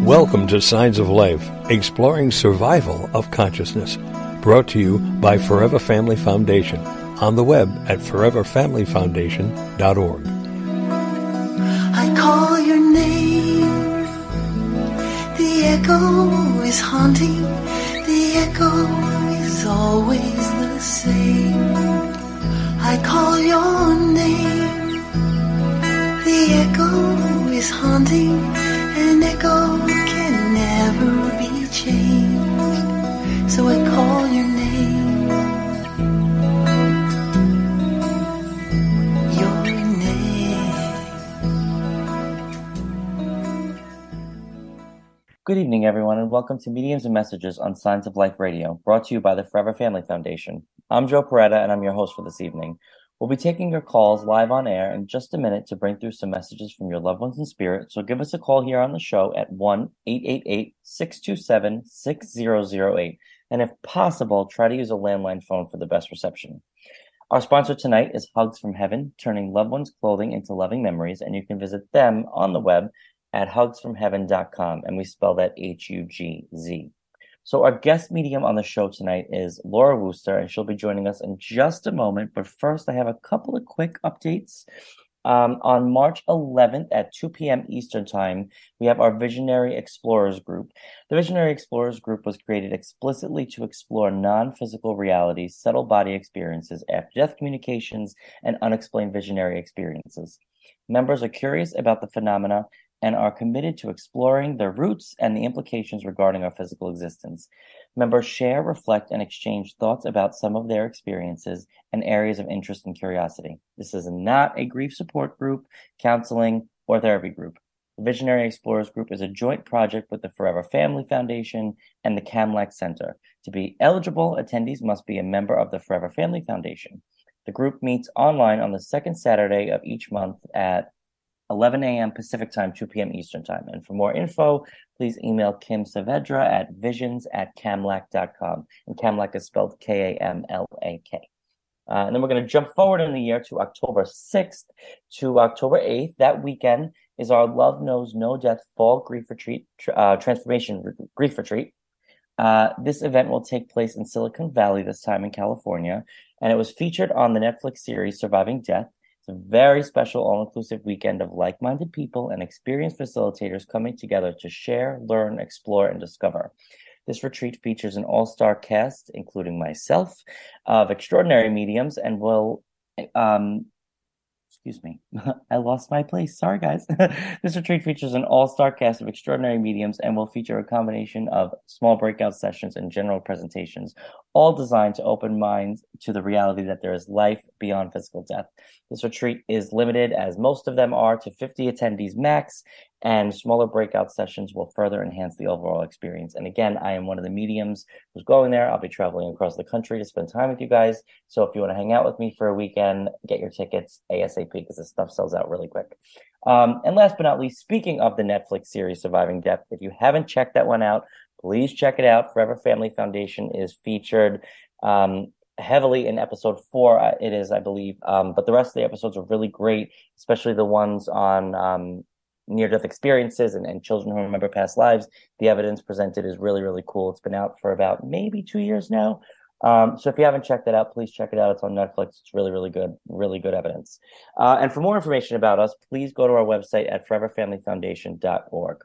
Welcome to Signs of Life, exploring survival of consciousness. Brought to you by Forever Family Foundation. On the web at foreverfamilyfoundation.org. I call your name. The echo is haunting. The echo is always the same. I call your name. The echo is haunting. An echo can never be changed. So I call your name. Your name. Good evening, everyone, and welcome to Mediums and Messages on Signs of Life Radio, brought to you by the Forever Family Foundation. I'm Joe Peretta, and I'm your host for this evening. We'll be taking your calls live on air in just a minute to bring through some messages from your loved ones in spirit, so give us a call here on the show at 1-888-627-6008, and if possible, try to use a landline phone for the best reception. Our sponsor tonight is Hugs from Heaven, turning loved ones' clothing into loving memories, and you can visit them on the web at hugsfromheaven.com, and we spell that Hugz. So our guest medium on the show tonight is Laura Wooster, and she'll be joining us in just a moment. But first, I have a couple of quick updates. On March 11th at 2 p.m. Eastern Time, we have our Visionary Explorers Group. The Visionary Explorers Group was created explicitly to explore non-physical realities, subtle body experiences, after-death communications, and unexplained visionary experiences. Members are curious about the phenomena and are committed to exploring their roots and the implications regarding our physical existence. Members share, reflect, and exchange thoughts about some of their experiences and areas of interest and curiosity. This is not a grief support group, counseling, or therapy group. The Visionary Explorers Group is a joint project with the Forever Family Foundation and the Kamlak Center. To be eligible, attendees must be a member of the Forever Family Foundation. The group meets online on the second Saturday of each month at 11 a.m. Pacific Time, 2 p.m. Eastern Time. And for more info, please email Kim Saavedra at visions@kamlak.com. And Kamlak is spelled Kamlak. And then we're going to jump forward in the year to October 6th to October 8th. That weekend is our Love Knows No Death Fall Grief Retreat, Transformation Grief Retreat. This event will take place in Silicon Valley, this time in California. And it was featured on the Netflix series Surviving Death. A very special all-inclusive weekend of like-minded people and experienced facilitators coming together to share, learn, explore, and discover. This retreat features an all-star cast, including myself, of extraordinary mediums, and will excuse me, I lost my place. Sorry, guys. This retreat features an all-star cast of extraordinary mediums and will feature a combination of small breakout sessions and general presentations, all designed to open minds to the reality that there is life beyond physical death. This retreat is limited, as most of them are, to 50 attendees max, and smaller breakout sessions will further enhance the overall experience. And again, I am one of the mediums who's going there. I'll be traveling across the country to spend time with you guys. So if you want to hang out with me for a weekend, get your tickets ASAP, because this stuff sells out really quick. And last but not least, speaking of the Netflix series Surviving Death, if you haven't checked that one out, please check it out. Forever Family Foundation is featured heavily in episode 4. It is, I believe. But the rest of the episodes are really great, especially the ones on near-death experiences and children who remember past lives. The evidence presented is really, really cool. It's been out for about maybe 2 years now. So if you haven't checked that out, please check it out. It's on Netflix. It's really, really good evidence. And for more information about us, please go to our website at foreverfamilyfoundation.org.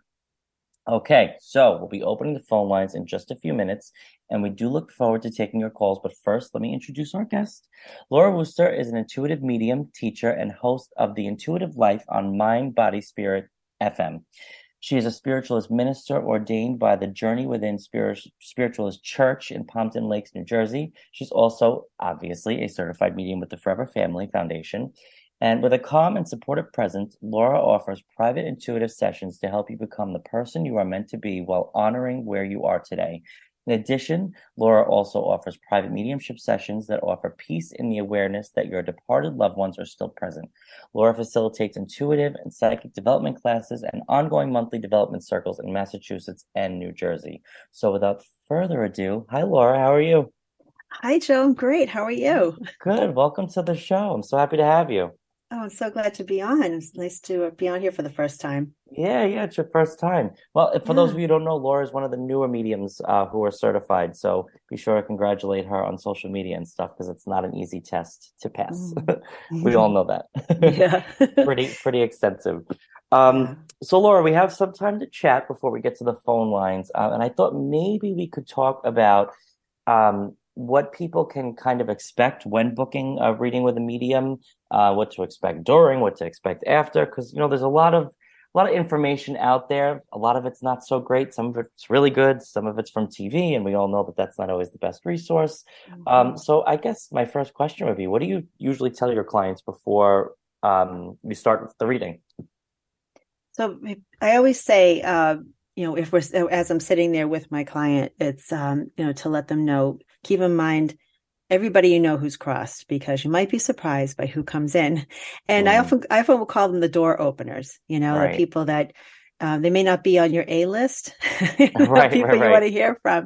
Okay, so we'll be opening the phone lines in just a few minutes, and we do look forward to taking your calls. But first, let me introduce our guest. Laura Wooster is an intuitive medium, teacher, and host of The Intuitive Life on Mind, Body, Spirit FM. She is a spiritualist minister ordained by the Journey Within Spiritualist Church in Pompton Lakes, New Jersey. She's also, obviously, a certified medium with the Forever Family Foundation. And with a calm and supportive presence, Laura offers private intuitive sessions to help you become the person you are meant to be while honoring where you are today. In addition, Laura also offers private mediumship sessions that offer peace in the awareness that your departed loved ones are still present. Laura facilitates intuitive and psychic development classes and ongoing monthly development circles in Massachusetts and New Jersey. So without further ado, hi, Laura. How are you? Hi, Joe. I'm great. How are you? Good. Welcome to the show. I'm so happy to have you. Oh, I'm so glad to be on. It's nice to be on here for the first time. Yeah, it's your first time. Well, for those Yeah. of you who don't know, Laura is one of the newer mediums who are certified. So be sure to congratulate her on social media and stuff because it's not an easy test to pass. Mm. We all know that. Yeah. Pretty extensive. Yeah. So Laura, we have some time to chat before we get to the phone lines, and I thought maybe we could talk about what people can kind of expect when booking a reading with a medium, what to expect during, what to expect after, because there's a lot of information out there. A lot of it's not so great. Some of it's really good. Some of it's from TV, and we all know that that's not always the best resource. Mhm. So I guess my first question would be, what do you usually tell your clients before you start the reading? So I always say, if as I'm sitting there with my client, it's, to let them know, keep in mind everybody who's crossed because you might be surprised by who comes in. And Mm, I often will call them the door openers, the right, people that they may not be on your A list, the right, right, people you want right, to hear from.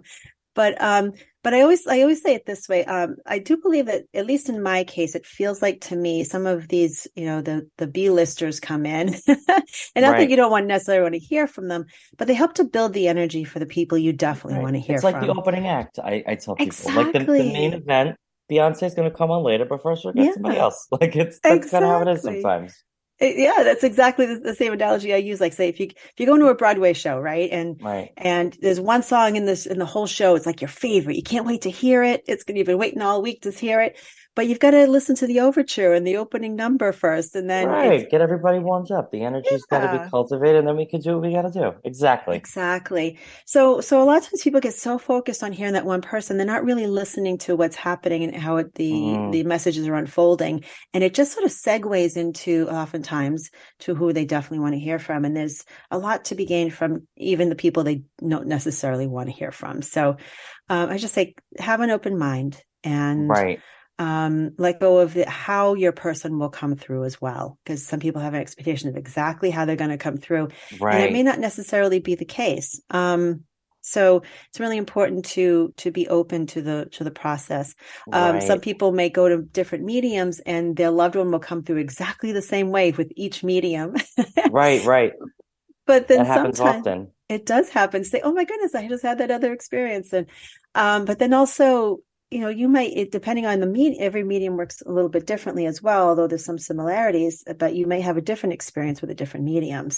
But I always say it this way. I do believe that, at least in my case, it feels like to me some of these, the B-listers come in, and not that right, you don't necessarily want to hear from them, but they help to build the energy for the people you definitely right. want to hear It's like the from. opening act. I tell people like the main Exactly. event. Beyonce's going to come on later, but first we'll get somebody Yeah, else. Like that's kind of how it is exactly. sometimes. Yeah, that's exactly the same analogy I use. Like, say, if you go into a Broadway show, right, and Right. there's one song in the whole show, it's like your favorite. You can't wait to hear it. You've been waiting all week to hear it, but you've got to listen to the overture and the opening number first, and then it's Right. Get everybody warmed up. The energy's got to be yeah. cultivated, and then we can do what we got to do. Exactly. Exactly. So a lot of times people get so focused on hearing that one person, they're not really listening to what's happening and how the Mm, messages are unfolding. And it just sort of segues into oftentimes to who they definitely want to hear from. And there's a lot to be gained from even the people they don't necessarily want to hear from. So I just say have an open mind and right. let go of how your person will come through as well, because some people have an expectation of exactly how they're going to come through, and that may Right. not necessarily be the case. So it's really important to be open to the process. Some Right. people may go to different mediums, and their loved one will come through exactly the same way with each medium. Right. Right. But then That happens sometimes often. it does happen. Say, oh my goodness, I just had that other experience. And but then also, you might, depending on every medium works a little bit differently as well, although there's some similarities, but you may have a different experience with a different medium.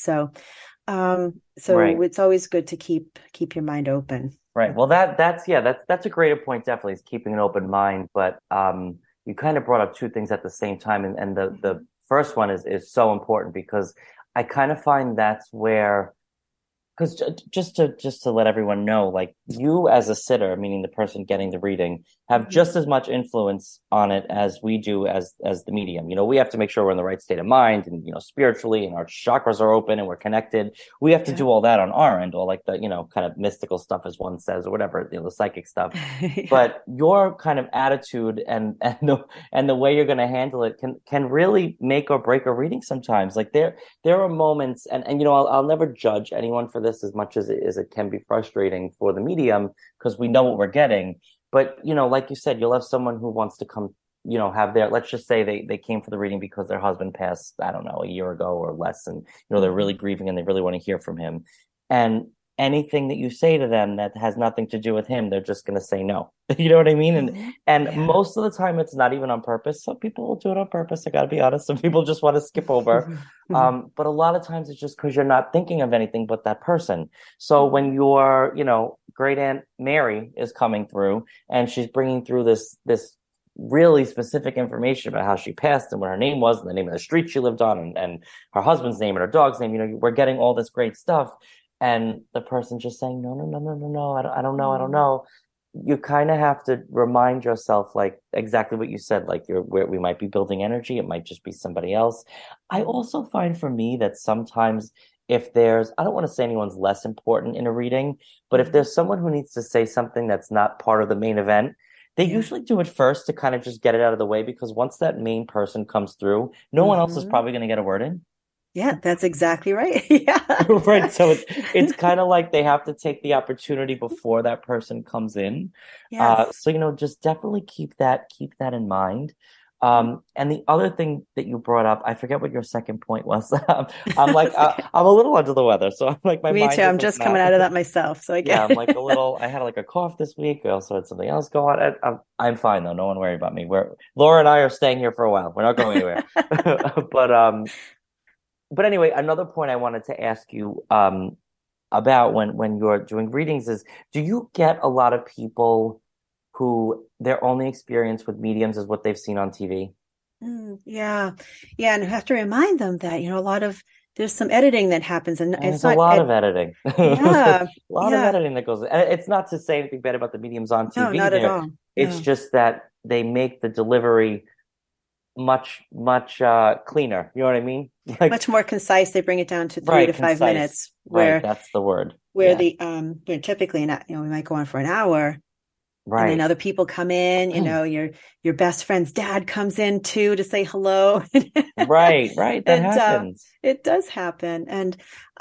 So Right. it's always good to keep your mind open. Right. Well, that's a greater point, definitely, is keeping an open mind. But you kind of brought up two things at the same time, and the first one is so important because I kind of find that's where because just to let everyone know, like you as a sitter, meaning the person getting the reading, have Mhm. just as much influence on it as we do as the medium. We have to make sure we're in the right state of mind and spiritually, and our chakras are open and we're connected. We have to Yeah. do all that on our end, all like the kind of mystical stuff, as one says, or whatever, the psychic stuff. Yeah. But your kind of attitude and the way you're going to handle it can really make or break a reading sometimes. Like there are moments, and I'll never judge anyone for this as much as it can be frustrating for the medium because we know what we're getting. But like you said, you'll have someone who wants to come, have their, let's just say they came for the reading because their husband passed, I don't know, a year ago or less, and they're really Mhm. grieving and they really want to hear from him. And anything that you say to them that has nothing to do with him, they're just going to say no. You know what I mean? And Mhm. and Yeah. most of the time, it's not even on purpose. Some people will do it on purpose. I got to be honest. Some people just want to skip over. But a lot of times, it's just because you're not thinking of anything but that person. So when your, great aunt Mary is coming through and she's bringing through this really specific information about how she passed and what her name was and the name of the street she lived on and her husband's name and her dog's name, we're getting all this great stuff and the person just saying, no, no, no, no, no, no, I don't know, I don't Mhm. know. You kind of have to remind yourself, like exactly what you said, like we might be building energy. It might just be somebody else. I Mhm. also find for me that sometimes if I don't want to say anyone's less important in a reading, but if Mhm. there's someone who needs to say something that's not part of the main event, they Yeah. usually do it first to kind of just get it out of the way because once that main person comes through, no one else is Mhm. probably going to get a word in. Yeah, that's exactly right. Yeah, Right. So it's exactly. kind of like they have to take the opportunity before that person comes in. Yes. So just definitely keep that in mind. And the other thing that you brought up, I forget what your second point was. I'm like, I'm a little under the weather. So I'm like, my Me mind too. is I'm like just coming not. out of that myself, so I Yeah, get I'm like a it. little, I had like a cough this week. I also had something else go on. I'm fine though. No one worry about me. Laura and I are staying here for a while. We're not going anywhere. But but anyway, another point I wanted to ask you about when you're doing readings is, do you get a lot of people who their only experience with mediums is what they've seen on TV? Yeah. Yeah. And I have to remind them that, a lot of there's some editing that happens and And it's there's a not lot of editing. yeah. A lot of Yeah. editing that goes. And it's not to say anything bad about the mediums on No, TV not at there. all. It's No. just that they make the delivery much cleaner. You know what I mean? Like, Much more concise. They bring it down to three right, to five concise. minutes Right, where that's the word. where Yeah. the typically we might go on for an hour and then Right. other people come in, your best friend's dad comes in too to say hello. Right, right. That And happens. it does happen. And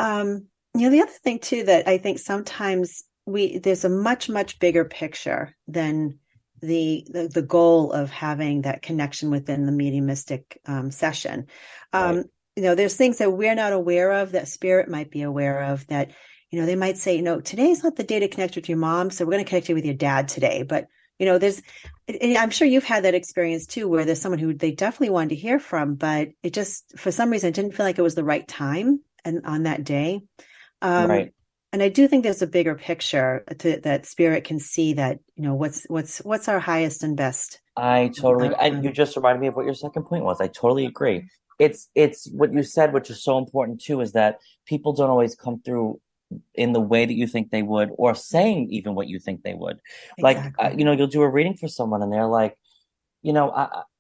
the other thing too that I think sometimes there's a much, much bigger picture than the goal of having that connection within the mediumistic session. Right. There's things that we're not aware of that spirit might be aware of that, they might say, today's not the day to connect with your mom, so we're going to connect you with your dad today. But there's, and I'm sure you've had that experience too, where there's someone who they definitely wanted to hear from, but it just, for some reason, it didn't feel like it was the right time and on that day. Right. And I do think there's a bigger picture that spirit can see that, what's our highest and best I totally, and you outcome. just reminded me of what your second point was. I totally agree. It's what you said, which is so important too, is that people don't always come through in the way that you think they would, or saying even what you think they would. Like, Exactly. you'll do a reading for someone and they're like, you know,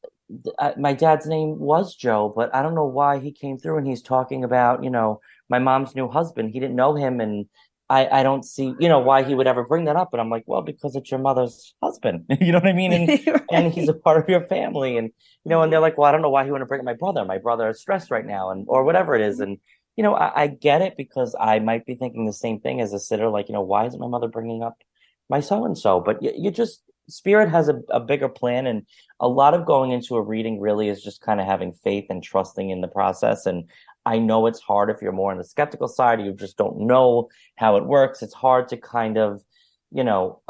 my dad's name was Joe, but I don't know why he came through and he's talking about, my mom's new husband. He didn't know him, and I don't see, why he would ever bring that up. And I'm like, well, because it's your mother's husband. You know what I mean? And he's a Right. part of your family. And and they're Mhm. like, well, I don't know why he would bring up my brother. My brother is stressed right now, and or whatever it is. And I get it because I might be thinking the same thing as a sitter, like, why isn't my mother bringing up my so and so? But you just spirit has a bigger plan, and a lot of going into a reading really is just kind of having faith and trusting in the process. And I know it's hard if you're more on the skeptical side, you just don't know how it works. It's hard to kind of, you know,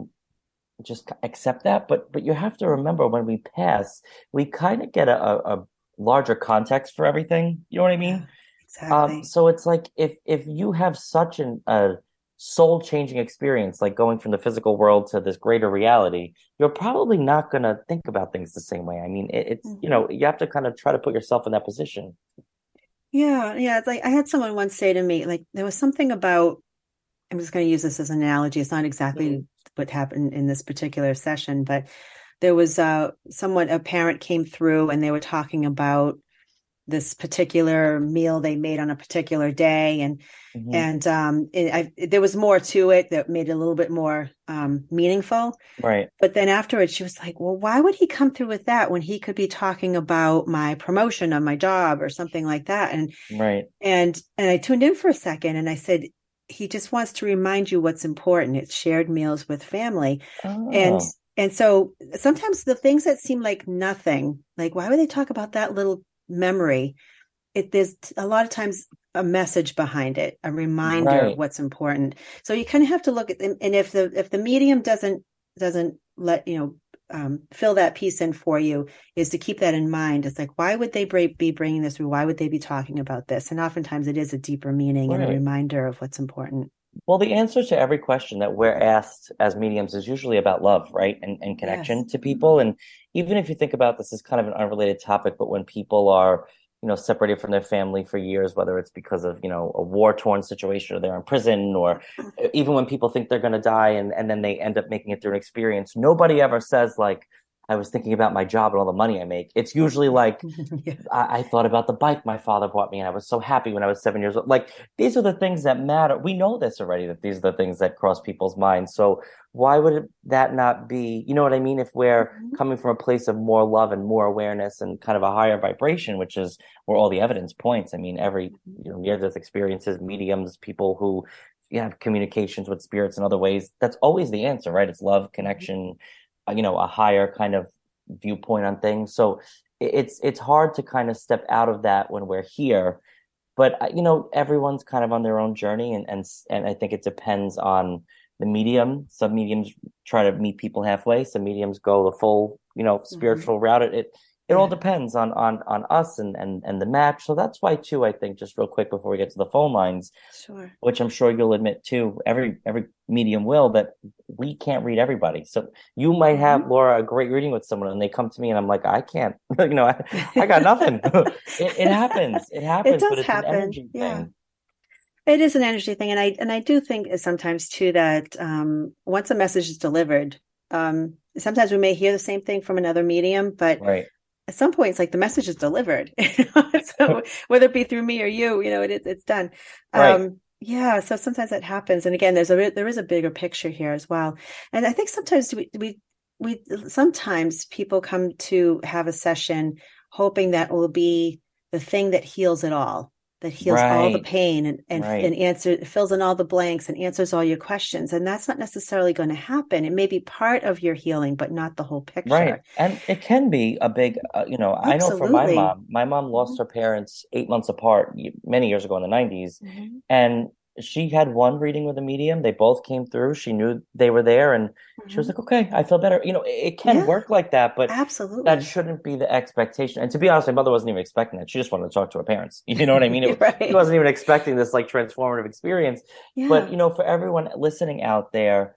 just accept that. But you have to remember when we pass, we kind of get a larger context for everything. You know what I Yeah, mean? exactly. So it's like if you have such a soul-changing experience, like going from the physical world to this greater reality, you're probably not going to think about things the same way. I mean, it's, Mhm. you have to kind of try to put yourself in that position. Yeah, yeah. It's like I had someone once say to me, like, there was something about, I'm just going to use this as an analogy. It's not Mhm. exactly what happened in this particular session, but there was a parent came through and they were talking about this particular meal they made on a particular day, Mhm. and there was more to it that made it a little bit more meaningful. Right, But then afterwards, she was like, well, why would he come through with that when he could be talking about my promotion on my job or something like that? right. And I tuned in for a second and I said, he just wants to remind you what's important. It's shared meals with family. And Oh, and so sometimes the things that seem like nothing, like why would they talk about that little memory? There's a lot of times a message behind it, a reminder of right, what's important. So you kind of have to look at them, and if the medium doesn't let fill that piece in for you, is to keep that in mind. It's like, why would they be bringing this through? Why would they be talking about this? And oftentimes it is a deeper meaning and a right. reminder of what's important. Well, the answer to every question that we're asked as mediums is usually about love, right? And Yes. connection to people. And even if you think about this as kind of an unrelated topic, but when people are, separated from their family for years, whether it's because of, a war-torn situation or they're in prison, or even when people think they're going to die and then they end up making it through an experience, nobody ever says like, I was thinking about my job and all the money I make. It's usually like, Yeah. I thought about the bike my father bought me, and I was so happy when I was 7 years old. Like, these are the things that matter. We know this already, that these are the things that cross people's minds. So why would that not be, you know what I mean? If we're coming from a place of more love and more awareness and kind of a higher vibration, which is where all the evidence points. I mean, every, near-death experiences, mediums, people who have communications with spirits in other ways, that's always the answer, right? It's love, connection, a higher kind of viewpoint on things. So it's hard to kind of step out of that when we're here. But everyone's kind of on their own journey, and I think it depends on the medium. Some mediums try to meet people halfway. Some mediums go the full, spiritual route. It all depends on us and the match. So that's why too, I think, just real quick before we get to the phone lines, Sure. which I'm sure you'll admit too, every medium will, that we can't read everybody. So you might have, Laura, a great reading with someone and they come to me and I'm like, I can't, I got nothing. It happens. It happens, does but it's happen. an energy thing. It is an energy thing. And I do think sometimes too that once a message is delivered, sometimes we may hear the same thing from another medium, but right. At some point, it's like the message is delivered. So whether it be through me or you, it's done. Right. Yeah. So sometimes that happens. And again, there is a bigger picture here as well. And I think sometimes sometimes people come to have a session hoping that will be the thing that heals it all, that heals all the pain and fills in all the blanks and answers all your questions. And that's not necessarily going to happen. It may be part of your healing, but not the whole picture. Right. And it can be a big, I know for my mom lost her parents 8 months apart many years ago in the 90s. Mm-hmm. And she had one reading with a medium. They both came through. She knew they were there and she was like, okay, I feel better. It can work like that, but absolutely, that shouldn't be the expectation. And to be honest, my mother wasn't even expecting that. She just wanted to talk to her parents. You know what I mean? She wasn't even expecting this like transformative experience. Yeah. But, for everyone listening out there,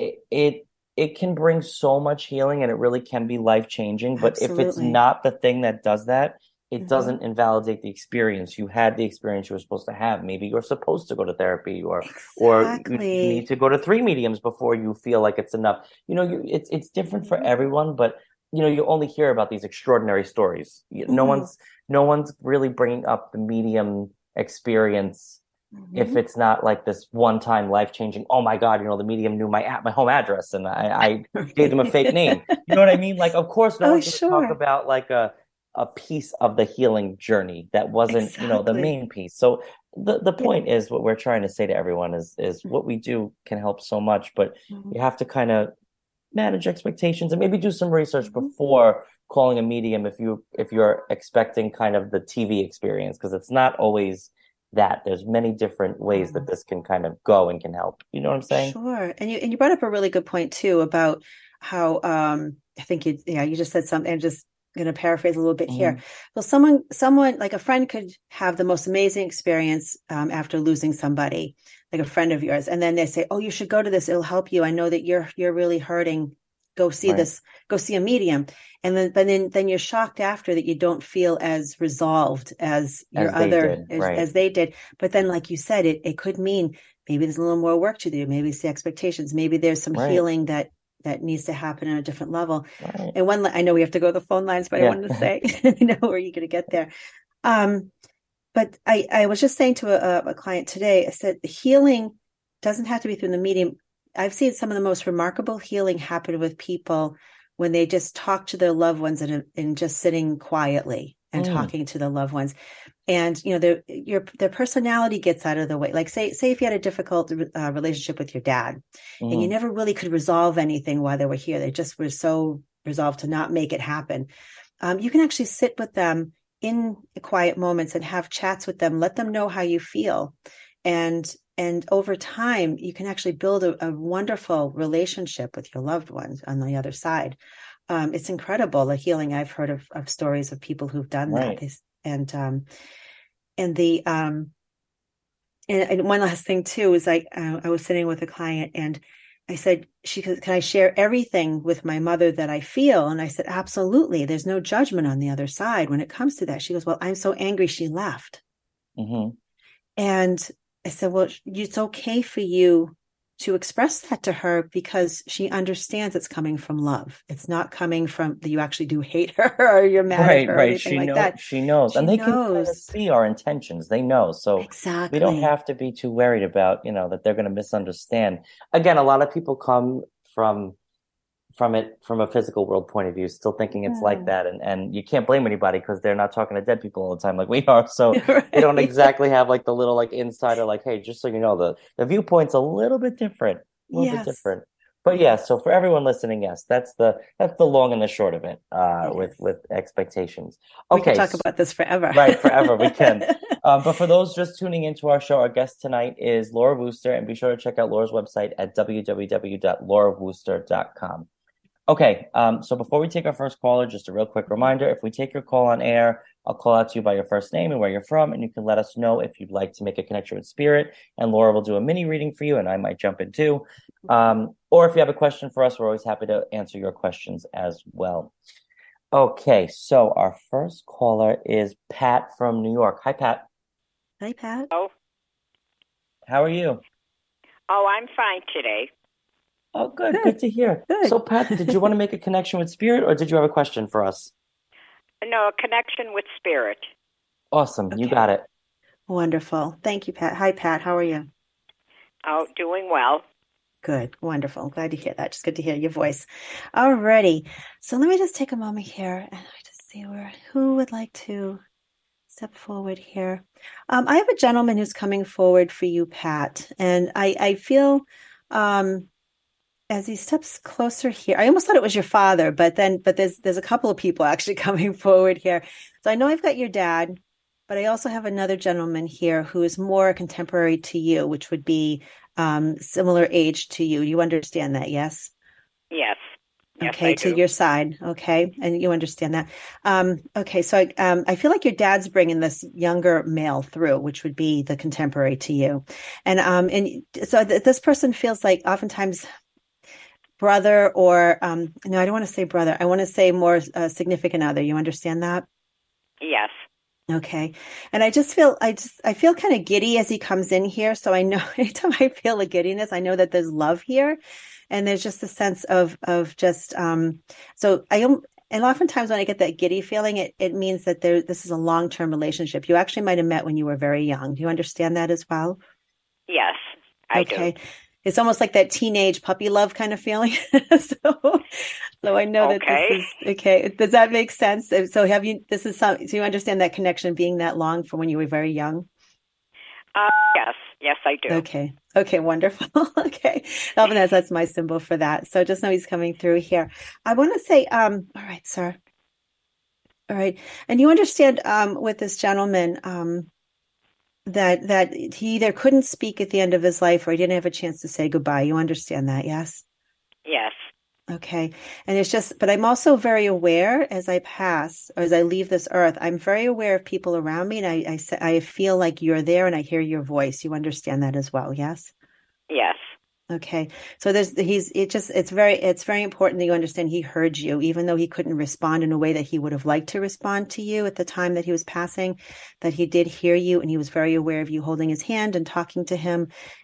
it can bring so much healing and it really can be life-changing. But if it's not the thing that does that, it doesn't invalidate the experience. You had the experience you were supposed to have. Maybe you're supposed to go to therapy or you need to go to 3 mediums before you feel like it's enough. It's different for everyone, but you only hear about these extraordinary stories. No one's really bringing up the medium experience if it's not like this one-time life-changing, oh my God, the medium knew my home address and I gave them a fake name. You know what I mean? Like, of course, no one's going to talk about like a piece of the healing journey that wasn't, the main piece. So the point is, what we're trying to say to everyone is what we do can help so much, but you have to kind of manage expectations and maybe do some research before calling a medium if you're expecting kind of the TV experience, because it's not always that. There's many different ways that this can kind of go and can help. You know what I'm saying? Sure. And you brought up a really good point too about how I think you just said something, and just going to paraphrase a little bit here. So someone like a friend could have the most amazing experience after losing somebody, like a friend of yours, and then they say, "Oh, you should go to this. It'll help you. I know that you're really hurting. Go see this. Go see a medium." And then you're shocked after that you don't feel as resolved as they did. But then, like you said, it could mean maybe there's a little more work to do. Maybe it's the expectations. Maybe there's some healing that needs to happen on a different level. Right. And I know we have to go to the phone lines, but I wanted to say, where you're going to get there. But I was just saying to a client today, I said, healing doesn't have to be through the medium. I've seen some of the most remarkable healing happen with people when they just talk to their loved ones and just sitting quietly and talking to their loved ones. And, their personality gets out of the way. Like say if you had a difficult relationship with your dad and you never really could resolve anything while they were here, they just were so resolved to not make it happen. You can actually sit with them in quiet moments and have chats with them, let them know how you feel. And over time, you can actually build a wonderful relationship with your loved ones on the other side. It's incredible, the healing. I've heard of stories of people who've done that. And one last thing too is I was sitting with a client and I said, she goes, "Can I share everything with my mother that I feel?" And I said, "Absolutely. There's no judgment on the other side when it comes to that." She goes, "Well, I'm so angry she left." And I said, "Well, it's okay for you to express that to her because she understands it's coming from love. It's not coming from that you actually do hate her or you're mad at her or anything like that." She knows. And they can kind of see our intentions. They know. So we don't have to be too worried about, that they're going to misunderstand. Again, a lot of people come from a physical world point of view, still thinking it's like that. And you can't blame anybody because they're not talking to dead people all the time like we are. So they don't exactly have like the little like insider, like, hey, just so you know, the viewpoint's a little bit different, bit different. But yeah, so for everyone listening, yes, that's the long and the short of it, with expectations. We can Okay, talk about this forever. right, forever we can. But for those just tuning into our show, our guest tonight is Laura Wooster, and be sure to check out Laura's website at www.laurawooster.com. Okay, so before we take our first caller, just a real quick reminder, if we take your call on air, I'll call out to you by your first name and where you're from, and you can let us know if you'd like to make a connection with Spirit, and Laura will do a mini reading for you, and I might jump in too. Or if you have a question for us, we're always happy to answer your questions as well. Okay, so our first caller is Pat from New York. Hi, Pat. Hi, Pat. Oh, How are you? I'm fine today. Oh, good. Good. Good to hear. Good. So, Pat, did you want to make a connection with Spirit, or did you have a question for us? No, a connection with Spirit. Awesome. You Okay. got it. Wonderful. Thank you, Pat. Hi, Pat. How are you? Oh, doing well. Good. Wonderful. I'm glad to hear that. Just good to hear your voice. Alrighty. So let me just take a moment here and I just see who would like to step forward here. I have a gentleman who's coming forward for you, Pat, and I feel as he steps closer here, I almost thought it was your father, but there's a couple of people actually coming forward here. So I know I've got your dad, but I also have another gentleman here who is more contemporary to you, which would be similar age to you. You understand that, yes? Yes. Yes, Okay, I to do. your side. Okay, and you understand that. Okay, so I feel like your dad's bringing this younger male through, which would be the contemporary to you, and so this person feels like oftentimes brother or no, I don't want to say brother. I want to say more significant other. You understand that? Yes. Okay. And I feel kind of giddy as he comes in here. So I know anytime I feel a giddiness, I know that there's love here. And there's just a sense of just so I am, and oftentimes when I get that giddy feeling, it means that this is a long-term relationship. You actually might have met when you were very young. Do you understand that as well? Yes, I Okay. do. It's almost like that teenage puppy love kind of feeling. So I know that Okay. this is okay. Does that make sense? So do you understand that connection being that long from when you were very young? Yes. Yes, I do. Okay. Okay, wonderful. Okay. Alvin, that's my symbol for that. So just know he's coming through here. I want to say, all right, sir. All right. And you understand with this gentleman that he either couldn't speak at the end of his life or he didn't have a chance to say goodbye. You understand that, yes? Yes. Okay. And it's just, but I'm also very aware as I pass or as I leave this earth, I'm very aware of people around me. And I feel like you're there and I hear your voice. You understand that as well. Yes. Yes. Okay. So it's very important that you understand he heard you, even though he couldn't respond in a way that he would have liked to respond to you at the time that he was passing, that he did hear you and he was very aware of you holding his hand and talking to him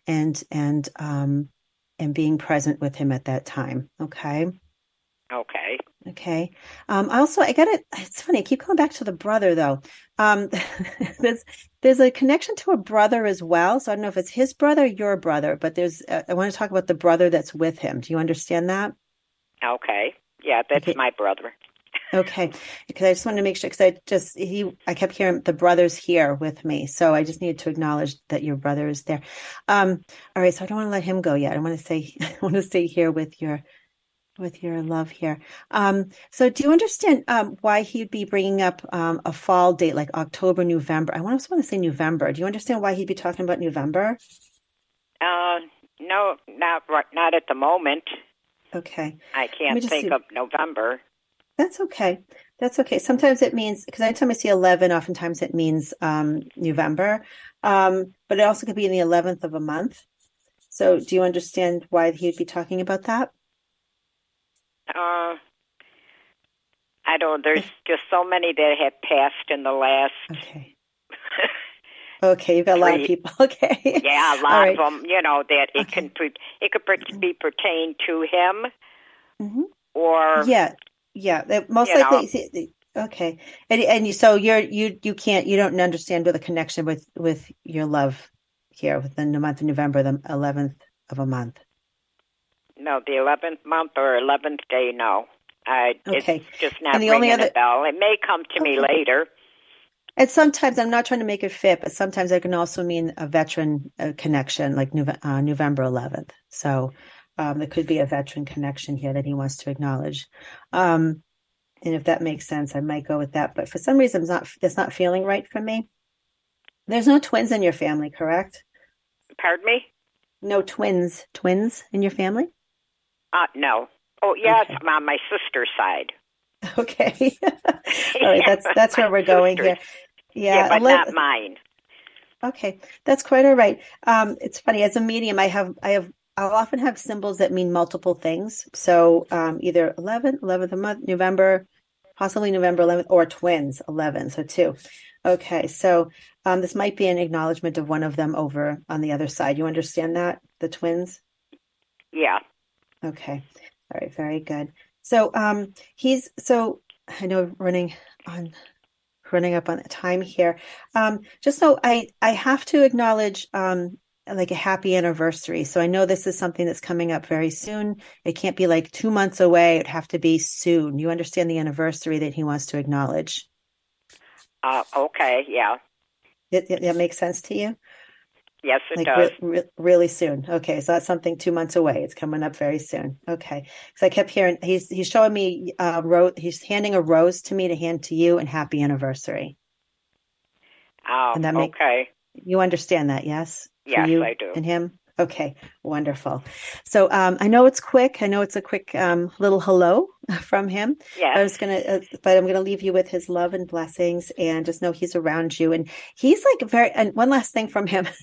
and being present with him at that time. Okay. Okay. Okay. It's funny. I keep coming back to the brother though. There's a connection to a brother as well. So I don't know if it's his brother or your brother, but I want to talk about the brother that's with him. Do you understand that? Okay. Yeah, that's Okay. my brother. Okay. Because I just wanted to make sure, because I kept hearing the brother's here with me. So I just needed to acknowledge that your brother is there. All right. So I don't want to let him go yet. I want to stay here with your love here. So do you understand why he'd be bringing up a fall date like October, November? I also want to say November. Do you understand why he'd be talking about November? No, not at the moment. Okay. I can't think of November. That's okay. That's okay. Sometimes it means, because anytime I see 11, oftentimes it means November. But it also could be in the 11th of a month. So do you understand why he'd be talking about that? I don't. There's just so many that have passed in the last. Okay. Okay, you've got a lot of people. Okay. Yeah, a lot of them. You know that it can be pertained to him, or that most likely. Okay, and so you don't understand with a connection with your love here within the month of November, the 11th of a month. No, the 11th month or 11th day, no. Okay. It's just not ringing a bell. It may come to me later. And sometimes, I'm not trying to make it fit, but sometimes it can also mean a veteran connection, like November 11th. So there could be a veteran connection here that he wants to acknowledge. And if that makes sense, I might go with that. But for some reason, it's not feeling right for me. There's no twins in your family, correct? Pardon me? No twins in your family? No. Oh, yes, Okay. I'm on my sister's side. Okay. All right, that's where we're going here. Yeah, but not mine. Okay, that's quite all right. It's funny, as a medium, I'll often have symbols that mean multiple things. So either 11th of the month, November, possibly November 11th, or twins, 11, so 2. Okay, so this might be an acknowledgement of one of them over on the other side. You understand that, the twins? Yeah. Okay, all right, very good. So I know running up on time here. Just so I have to acknowledge like a happy anniversary. So I know this is something that's coming up very soon. It can't be like 2 months away. It'd have to be soon. You understand the anniversary that he wants to acknowledge? Okay, yeah. That makes sense to you? Yes, it Like does. really soon. Okay, so that's something 2 months away. It's coming up very soon. Okay, so I kept hearing he's showing me he's handing a rose to me to hand to you, and happy anniversary. Oh, And that okay. You understand that, yes? Yes, For you I do. and him? Okay, wonderful. So I know it's quick. I know it's a quick little hello from him. Yes. But I'm gonna leave you with his love and blessings, and just know he's around you. And he's like and one last thing from him.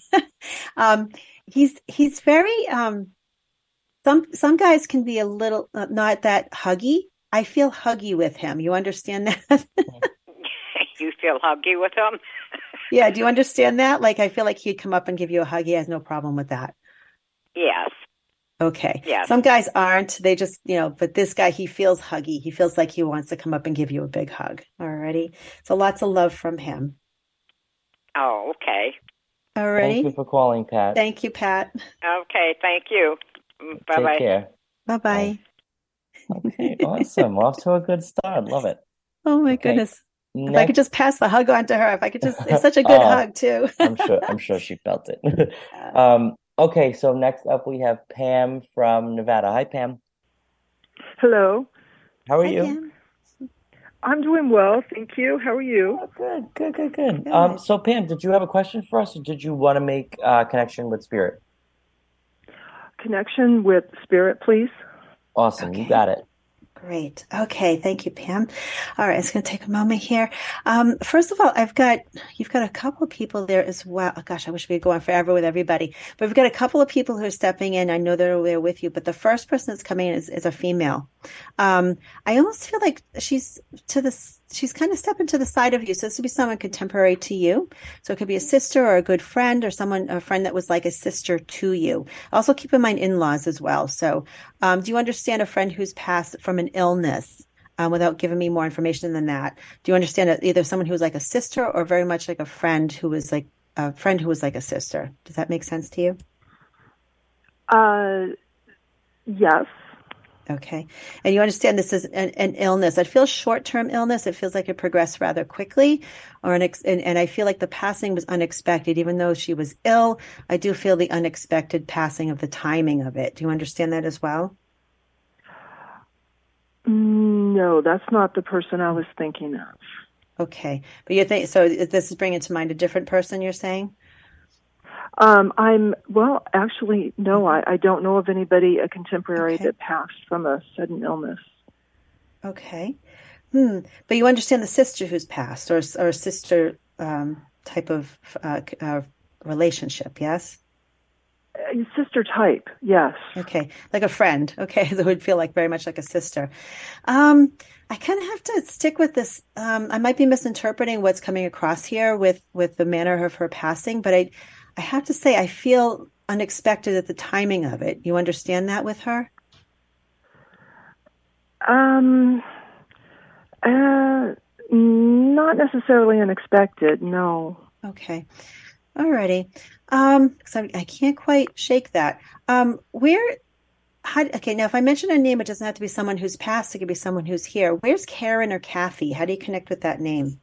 He's very some guys can be a little not that huggy. I feel huggy with him. You understand that? You feel huggy with him? Yeah, do you understand that? Like, I feel like he'd come up and give you a hug. He has no problem with that. Yes. Okay. Yes. Some guys aren't. They just, but this guy, he feels huggy. He feels like he wants to come up and give you a big hug. Alrighty. So lots of love from him. Oh, okay. Alrighty. Thank you for calling, Pat. Thank you, Pat. Okay, thank you. Bye-bye. Take care. Bye-bye. Okay, awesome. Off to a good start. Love it. Oh my Okay. goodness. If I could just pass the hug on to her, it's such a good hug too. I'm sure she felt it. Okay, so next up we have Pam from Nevada. Hi, Pam. Hello. How are Hi, you? Pam. I'm doing well, thank you. How are you? Oh, good. Good. So Pam, did you have a question for us, or did you want to make connection with Spirit? Connection with Spirit, please. Awesome, Okay. you got it. Great. Okay. Thank you, Pam. All right. It's going to take a moment here. First of all, you've got a couple of people there as well. Oh, gosh, I wish we could go on forever with everybody, but we've got a couple of people who are stepping in. I know they're there with you, but the first person that's coming in is a female. I almost feel like she's kind of stepping to the side of you. So this would be someone contemporary to you. So it could be a sister or a good friend or a friend that was like a sister to you. Also keep in mind in-laws as well. So, do you understand a friend who's passed from an illness, without giving me more information than that? Do you understand either someone who was like a sister or very much like a friend who was like a sister? Does that make sense to you? Yes. Okay. And you understand this is an illness. It feels short-term illness. It feels like it progressed rather quickly, and I feel like the passing was unexpected. Even though she was ill, I do feel the unexpected passing of the timing of it. Do you understand that as well? No, that's not the person I was thinking of. Okay. But you think, so this is bringing to mind a different person, you're saying? Actually, no, I don't know of anybody, a contemporary Okay. that passed from a sudden illness. Okay. But you understand the sister who's passed, or a sister type of relationship, yes? Sister type, yes. Okay, like a friend. Okay, that would feel like very much like a sister. I kind of have to stick with this. I might be misinterpreting what's coming across here with the manner of her passing, but I have to say I feel unexpected at the timing of it. You understand that with her? Not necessarily unexpected, no. Okay. Alrighty. So I can't quite shake that. Okay, now if I mention a name, it doesn't have to be someone who's passed, it could be someone who's here. Where's Karen or Kathy? How do you connect with that name?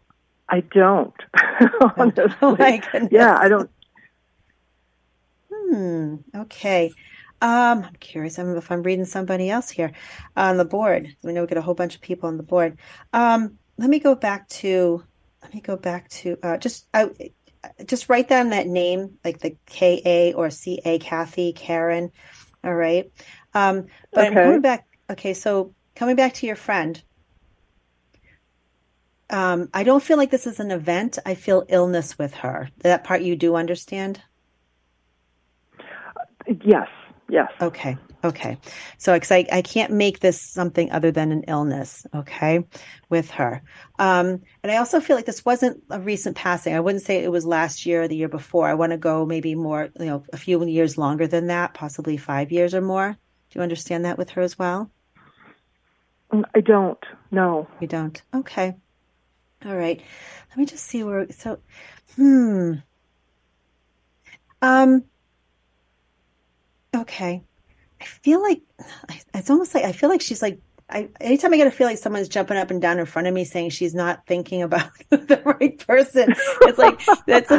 I don't. Honestly. Oh my goodness. Yeah, I don't. Okay. I'm curious if I'm reading somebody else here on the board. We know we got a whole bunch of people on the board. Let me go back to just write down that name, like the K-A or C-A, Kathy, Karen. All right. But I'm coming back. Okay, so coming back to your friend. I don't feel like this is an event. I feel illness with her. That part you do understand? Yes. Okay. So, because I can't make this something other than an illness, okay, with her. And I also feel like this wasn't a recent passing. I wouldn't say it was last year or the year before. I want to go maybe more, a few years longer than that, possibly 5 years or more. Do you understand that with her as well? I don't. No. You don't? Okay. All right. Let me just see where, okay. I feel like it's almost like I feel like she's like anytime I get a feel like someone's jumping up and down in front of me saying she's not thinking about the right person. It's like that's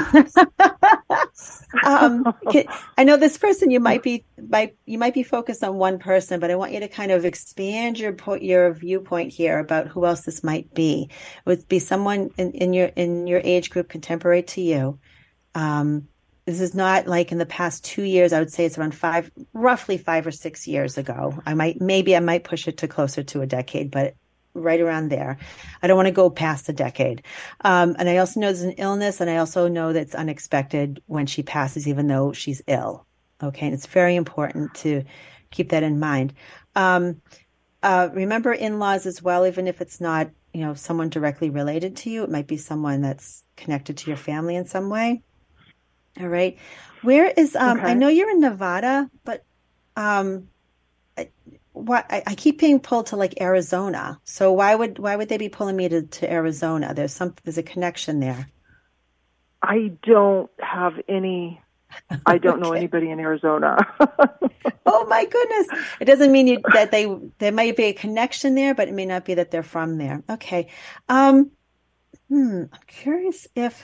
I know this person you might be focused on one person, but I want you to kind of expand your viewpoint here about who else this might be. It would be someone in your age group contemporary to you. This is not like in the past 2 years. I would say it's around roughly 5 or 6 years ago. I might push it to closer to a decade, but right around there. I don't want to go past a decade. And I also know there's an illness, and I also know that it's unexpected when she passes, even though she's ill. Okay, and it's very important to keep that in mind. Remember in-laws as well, even if it's not someone directly related to you. It might be someone that's connected to your family in some way. All right. Where is I know you're in Nevada, but I keep being pulled to like Arizona. So why would they be pulling me to Arizona? There's a connection there. I don't have any. I don't know anybody in Arizona. Oh my goodness! It doesn't mean that there might be a connection there, but it may not be that they're from there. Okay. I'm curious if.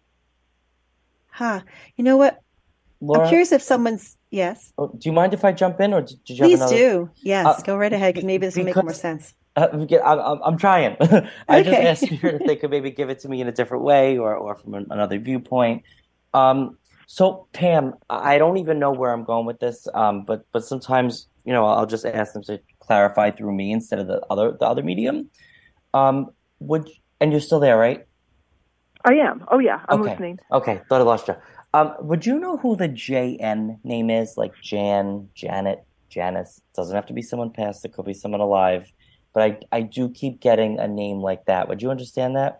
You know what? Laura, I'm curious if someone's yes. Do you mind if I jump in, or did you have Please another? do. Yes, go right ahead. Maybe this will make more sense. I'm trying. I just asked her if they could maybe give it to me in a different way or from another viewpoint. So Pam, I don't even know where I'm going with this. But sometimes I'll just ask them to clarify through me instead of the other medium. And you're still there, right? I am. Oh, yeah. I'm listening. Okay. Thought I lost you. Would you know who the JN name is? Like Jan, Janet, Janice. Doesn't have to be someone past. It could be someone alive. But I do keep getting a name like that. Would you understand that?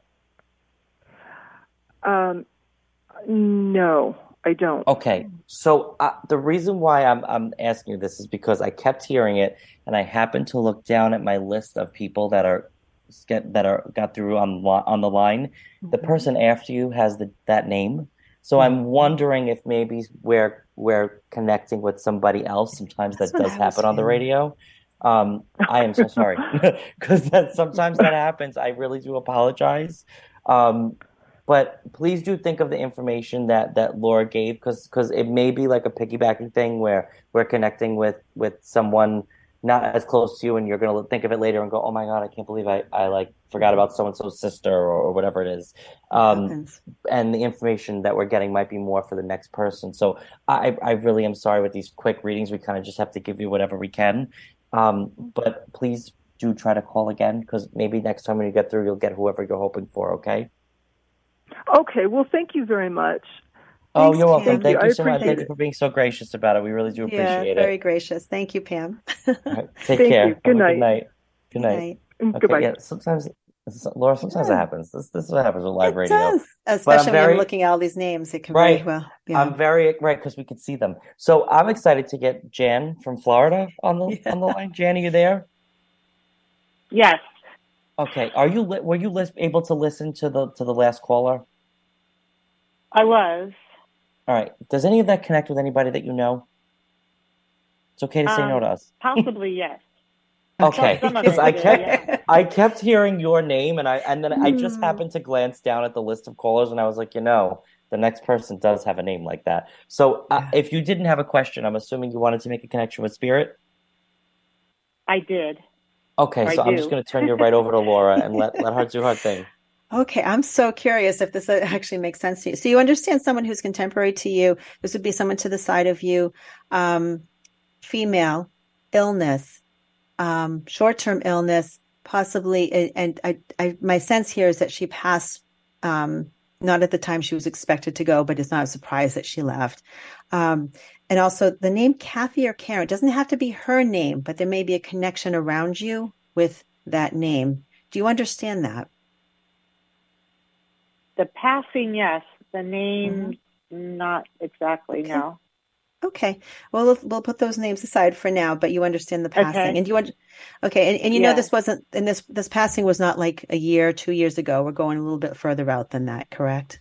No, I don't. Okay. So the reason why I'm asking you this is because I kept hearing it, and I happened to look down at my list of people that got through on the line. Mm-hmm. The person after you has that name, so I'm wondering if maybe we're connecting with somebody else. Sometimes that does happen on the radio. I am so sorry because sometimes that happens. I really do apologize. But please do think of the information that Laura gave because it may be like a piggybacking thing where we're connecting with someone not as close to you, and you're going to think of it later and go, oh my God, I can't believe I like forgot about so-and-so's sister or whatever it is. And the information that we're getting might be more for the next person. So I really am sorry with these quick readings. We kind of just have to give you whatever we can. But please do try to call again because maybe next time when you get through, you'll get whoever you're hoping for. Okay. Okay. Well, thank you very much. Oh, Thanks, you're welcome. Pam. Thank you so much. Thank you for being so gracious about it. We really do appreciate it. Very gracious. Thank you, Pam. All right, take Thank care. you. Good night. Good night. Okay, Goodbye. yeah, sometimes, Laura, it happens. This is what happens with live radio. It does. Especially when I'm looking at all these names. It can very well. Yeah. I'm very right because we could see them. So I'm excited to get Jan from Florida on the line. Jan, are you there? Yes. Okay. Were you able to listen to the last caller? I was. All right. Does any of that connect with anybody that you know? It's okay to say no to us. Possibly, yes. Okay. Because I kept hearing your name, and then I just happened to glance down at the list of callers, and I was like, the next person does have a name like that. So if you didn't have a question, I'm assuming you wanted to make a connection with spirit. I did. Okay, so I'm just going to turn you right over to Laura and let her do her thing. Okay, I'm so curious if this actually makes sense to you. So you understand someone who's contemporary to you. This would be someone to the side of you, female, illness, short-term illness, possibly. And my sense here is that she passed, not at the time she was expected to go, but it's not a surprise that she left. And also the name Kathy or Karen, it doesn't have to be her name, but there may be a connection around you with that name. Do you understand that? The passing, yes. The name, not exactly, no. Okay. Well, we'll put those names aside for now, but you understand the passing. Okay. And you want, and you know this wasn't, and this passing was not like a year, 2 years ago. We're going a little bit further out than that, correct?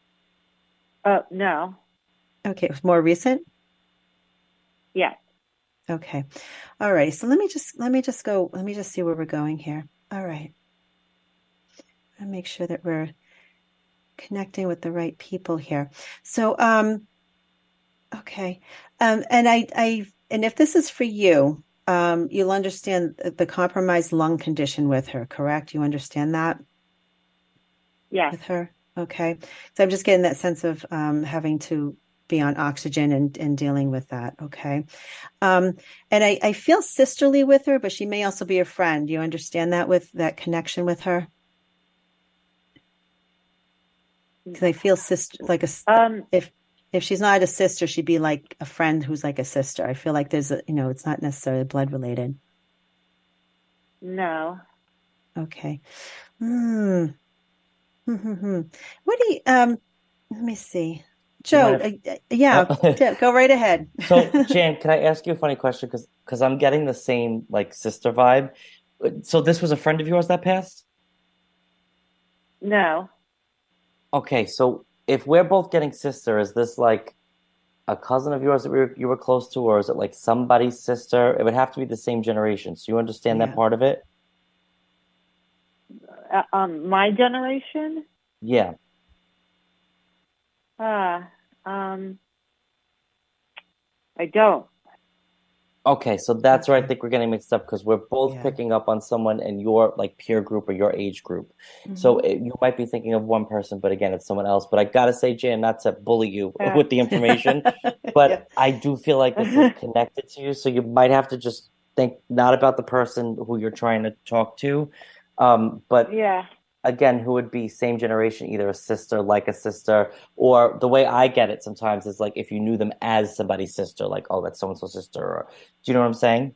No. Okay. It was more recent? Yeah. Okay. All right. So let me just see where we're going here. All right. I'll make sure that we're connecting with the right people here. So, okay. And and if this is for you, you'll understand the compromised lung condition with her, correct? You understand that? Yeah. With her? Okay. So I'm just getting that sense of having to be on oxygen and dealing with that. Okay. And I feel sisterly with her, but she may also be a friend. You understand that with that connection with her? Because I feel sister like if she's not a sister, she'd be like a friend who's like a sister. I feel like there's it's not necessarily blood related. No. Okay. What do you let me see. Joe, go right ahead. So, Jan, can I ask you a funny question? Because I'm getting the same like sister vibe. So this was a friend of yours that passed? No. Okay, so if we're both getting sister, is this like a cousin of yours that you were close to, or is it like somebody's sister? It would have to be the same generation. So you understand that part of it? My generation? Yeah. I don't. Okay, so that's where I think we're getting mixed up because we're both picking up on someone in your like peer group or your age group. So you might be thinking of one person, but again, it's someone else. But I gotta say, Jan, not to bully you with the information, but I do feel like this is connected to you. So you might have to just think not about the person who you're trying to talk to, but again, who would be same generation, either a sister, like a sister, or the way I get it sometimes is like if you knew them as somebody's sister, like, oh, that's so-and-so's sister. Or, do you know what I'm saying?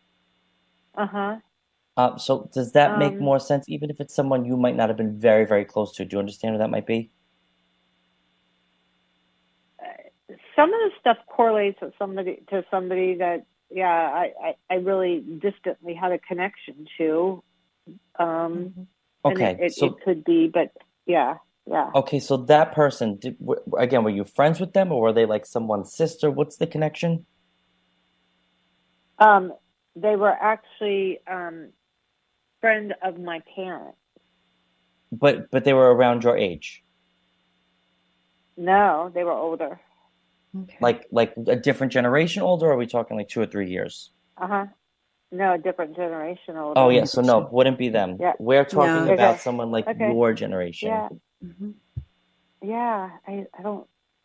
So does that make more sense, even if it's someone you might not have been very, very close to? Do you understand what that might be? Some of the stuff correlates with somebody that, I really distantly had a connection to. Okay, and it could be, but yeah. Okay, so that person, again, were you friends with them, or were they like someone's sister? What's the connection? They were actually friend of my parents. But they were around your age? No, they were older. Okay. Like a different generation older, or are we talking like 2 or 3 years? No, a different generation older. Oh, yeah. So no, wouldn't be them. Yeah. We're talking about someone like your generation. Yeah. Yeah. I don't.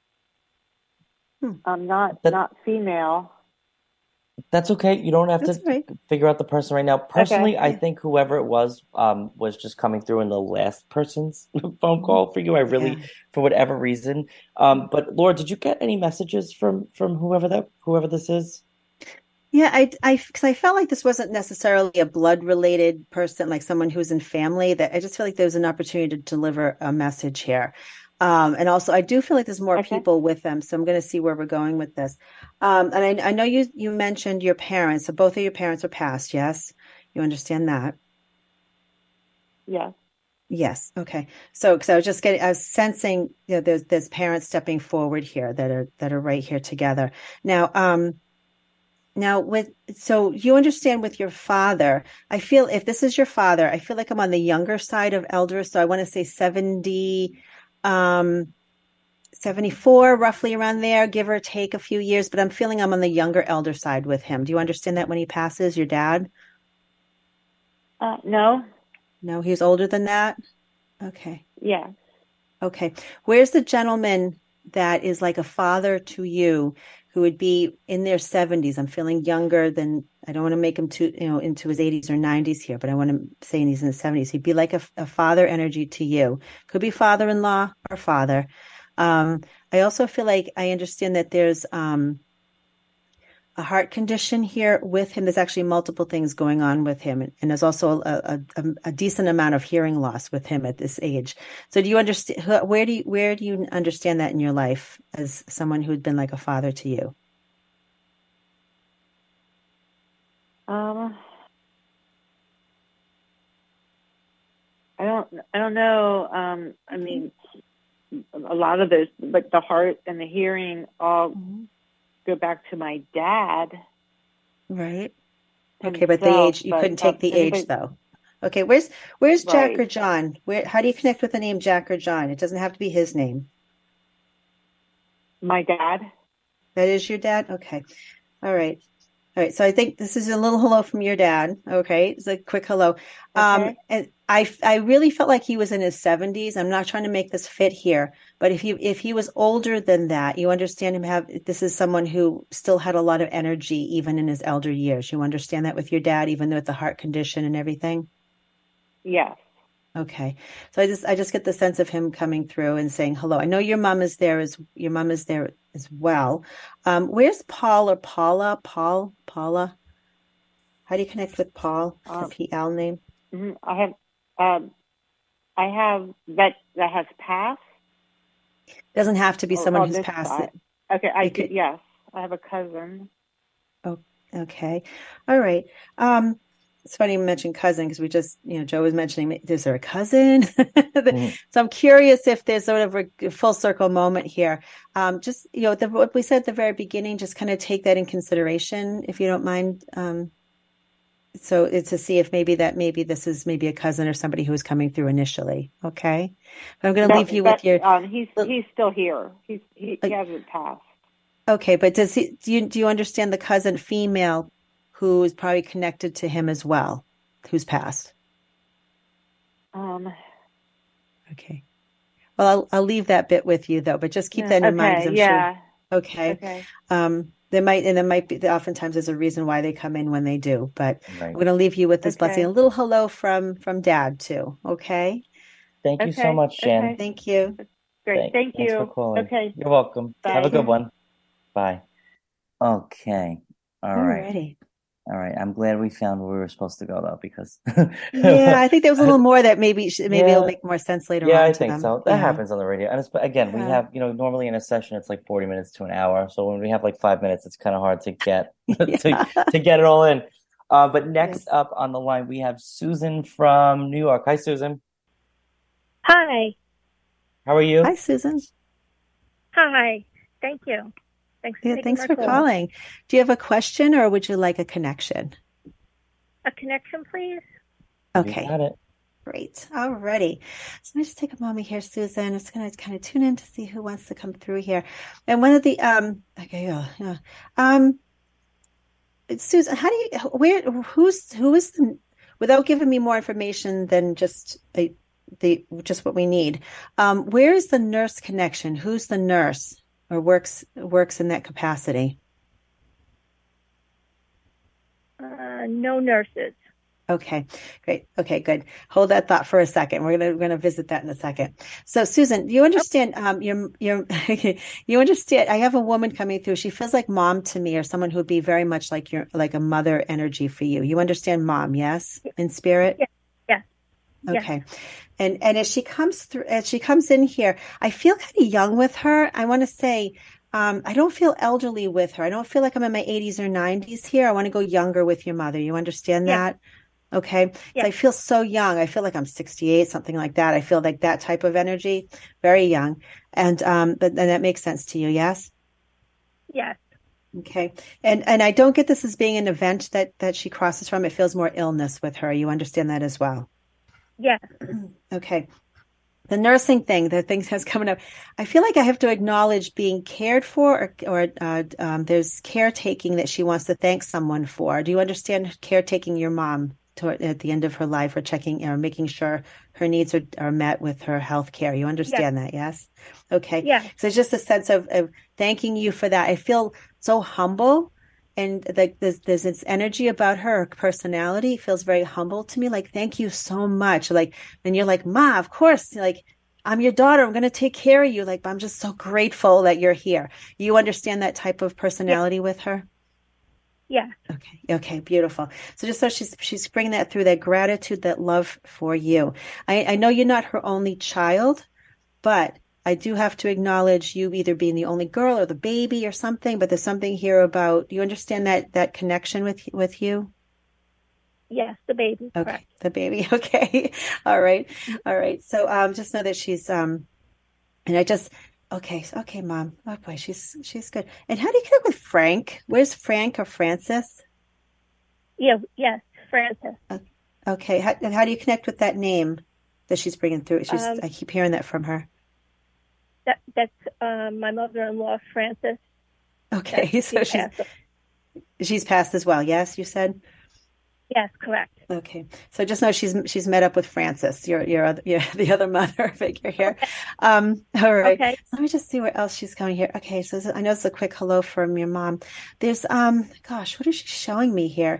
I'm not female. That's okay. You don't have to figure out the person right now. Personally, I think whoever it was just coming through in the last person's phone call for you. I really, for whatever reason. But Laura, did you get any messages from whoever this is? Yeah, because I felt like this wasn't necessarily a blood-related person, like someone who's in family. That I just feel like there was an opportunity to deliver a message here, and also I do feel like there's more people with them. So I'm going to see where we're going with this. And I know you mentioned your parents. So both of your parents are passed. Yes, you understand that. Yeah. Yes. Okay. So because I was sensing, there's parents stepping forward here that are right here together now. So you understand with your father, I feel if this is your father, I feel like I'm on the younger side of elder. So I want to say 70, 74, roughly around there, give or take a few years, but I'm feeling I'm on the younger elder side with him. Do you understand that when he passes, your dad? No. No, he's older than that? Okay. Yeah. Okay. Where's the gentleman that is like a father to you who would be in their 70s? I'm feeling younger than, I don't want to make him into his 80s or 90s here, but I want to say he's in the 70s. He'd be like a father energy to you. Could be father-in-law or father. I also feel like I understand that there's a heart condition here with him. There's actually multiple things going on with him. And there's also a decent amount of hearing loss with him at this age. So do you understand, where do you understand that in your life as someone who'd been like a father to you? I don't know. I mean, a lot of those, like the heart and the hearing, all go back to my dad. Right. Okay, but the age, you couldn't take the age though. Okay, where's Jack or John? How do you connect with the name Jack or John? It doesn't have to be his name. My dad. That is your dad? Okay. All right. So I think this is a little hello from your dad. Okay. It's a quick hello. Okay. And I really felt like he was in his 70s. I'm not trying to make this fit here, but if he was older than that, you understand this is someone who still had a lot of energy even in his elder years. You understand that with your dad, even with the heart condition and everything? Yes. Okay. So I just get the sense of him coming through and saying hello. I know your mom is there as well. Where's Paul or Paula? Paula? How do you connect with Paul? The PL name? I have that has passed. Doesn't have to be someone who's passed. Okay, yes. I have a cousin. Oh, okay. All right. It's funny you mentioned cousin because we just, Joe was mentioning, is there a cousin? So I'm curious if there's sort of a full circle moment here. Just, what we said at the very beginning, just kind of take that in consideration, if you don't mind. So it's to see if maybe this is maybe a cousin or somebody who was coming through initially. Okay. But I'm going to leave you with your. He's still here. He hasn't passed. Okay. But do you understand the cousin female who is probably connected to him as well, who's passed? Okay. Well, I'll leave that bit with you though, but just keep that in mind. I'm sure. Okay. There might be, oftentimes there's a reason why they come in when they do, but I'm going to leave you with this blessing. A little hello from Dad too. Okay. Thank you so much, Jen. Okay. Thank you. Great. Thank you. Thanks for calling. Okay. You're welcome. Bye. Have a good one. Bye. Okay. Alrighty. All right. I'm glad we found where we were supposed to go though, because yeah, I think there was a little more that maybe it'll make more sense later on. Yeah, I to think them. so. That happens on the radio. And again, we have, normally in a session, it's like 40 minutes to an hour. So when we have like 5 minutes, it's kind of hard to get, to get it all in. But next up on the line, we have Susan from New York. Hi, Susan. Hi. How are you? Hi, Susan. Hi. Thank you. Thanks for calling. Do you have a question or would you like a connection? A connection, please. Okay. You got it. Great. Alrighty. So let me just take a moment here, Susan. I'm just going to kind of tune in to see who wants to come through here. And one of the Susan, how do you who is the, without giving me more information than just just what we need. Where is the nurse connection? Who's the nurse or works in that capacity? No nurses. Okay, great. Okay, good. Hold that thought for a second. We're gonna visit that in a second. So, Susan, you understand? You understand? I have a woman coming through. She feels like mom to me, or someone who would be very much like a mother energy for you. You understand mom, yes, in spirit. Yeah. Okay. And as she comes in here, I feel kind of young with her. I want to say, I don't feel elderly with her. I don't feel like I'm in my 80s or 90s here. I want to go younger with your mother. You understand that? Okay. Yeah. So I feel so young. I feel like I'm 68, something like that. I feel like that type of energy, very young. And, but then that makes sense to you. Yes. Yes. Okay. And I don't get this as being an event that she crosses from. It feels more illness with her. You understand that as well? Yes. Okay. The nursing thing, the things that's coming up. I feel like I have to acknowledge being cared for, or there's caretaking that she wants to thank someone for. Do you understand caretaking your mom at the end of her life, or checking or making sure her needs are met with her health care? You understand that, yes? Okay. Yeah. So it's just a sense of thanking you for that. I feel so humble. And like there's this energy about her personality feels very humble to me. Like, thank you so much. Like, and you're like, Ma, of course, like, I'm your daughter. I'm going to take care of you. Like, I'm just so grateful that you're here. You understand that type of personality with her? Yeah. Okay, beautiful. So just so she's bringing that through, that gratitude, that love for you. I know you're not her only child, but I do have to acknowledge you either being the only girl or the baby or something, but there's something here about, you understand that connection with you? Yes, the baby. Okay, Correct. the baby. Okay. All right. So just know that she's and I just okay, Mom. Oh boy, she's good. And how do you connect with Frank? Where's Frank or Francis? Yeah. Yes, Francis. Okay. How do you connect with that name that she's bringing through? I keep hearing that from her. That's my mother-in-law, Frances. Okay, so she's passed as well. Yes, you said. Yes, correct. Okay, so just know she's met up with Frances, your the other mother figure here. All right. Okay. So let me just see where else she's coming here. Okay, so I know it's a quick hello from your mom. There's gosh, what is she showing me here?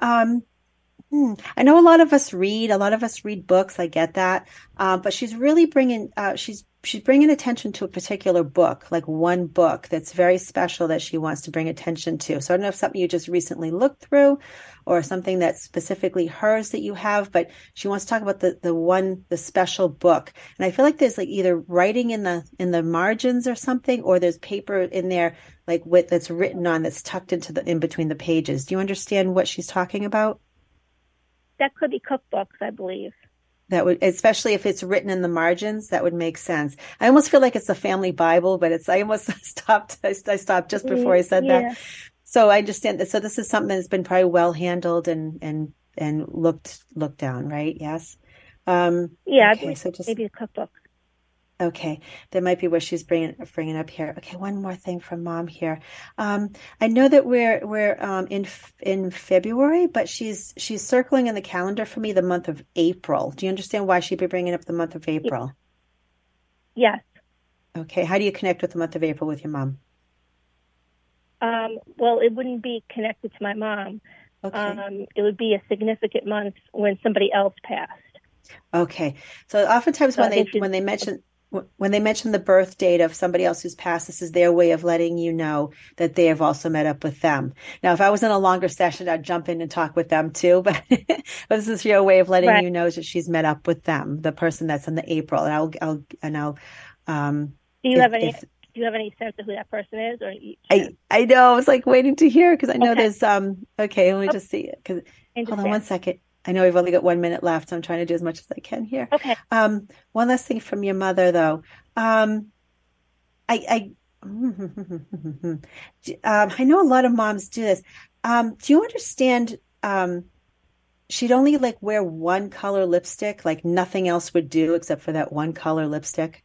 I know a lot of us read books. I get that, but she's really bringing she's bringing attention to a particular book, like one book that's very special that she wants to bring attention to. So I don't know if something you just recently looked through, or something that's specifically hers that you have, but she wants to talk about the special book. And I feel like there's like either writing in the margins or something, or there's paper in there like that's written on, that's tucked in between the pages. Do you understand what she's talking about? That could be cookbooks, I believe. That would, especially if it's written in the margins, that would make sense. I almost feel like it's a family Bible, but I almost stopped. I stopped just before I said that. So I understand that. So this is something that's been probably well handled and looked down, right? Yes. Yeah. Okay. So just maybe a cookbook. Okay, that might be what she's bringing up here. Okay, one more thing from Mom here. I know that we're in February, but she's circling in the calendar for me the month of April. Do you understand why she'd be bringing up the month of April? Yes. Okay, how do you connect with the month of April with your mom? Well, it wouldn't be connected to my mom. Okay. It would be a significant month when somebody else passed. Okay, so oftentimes when they mention the birth date of somebody else who's passed, this is their way of letting you know that they have also met up with them. Now, if I was in a longer session, I'd jump in and talk with them too, but this is your way of letting you know that she's met up with them, the person that's in the April. And I'll do you have any sense of who that person is? Or I know, I was like waiting to hear, because I know there's okay, let me just see it. Hold on one second. I know we've only got 1 minute left, so I'm trying to do as much as I can here. Okay. One last thing from your mother, though. I know a lot of moms do this. Do you understand? She'd only like wear one color lipstick, like nothing else would do except for that one color lipstick.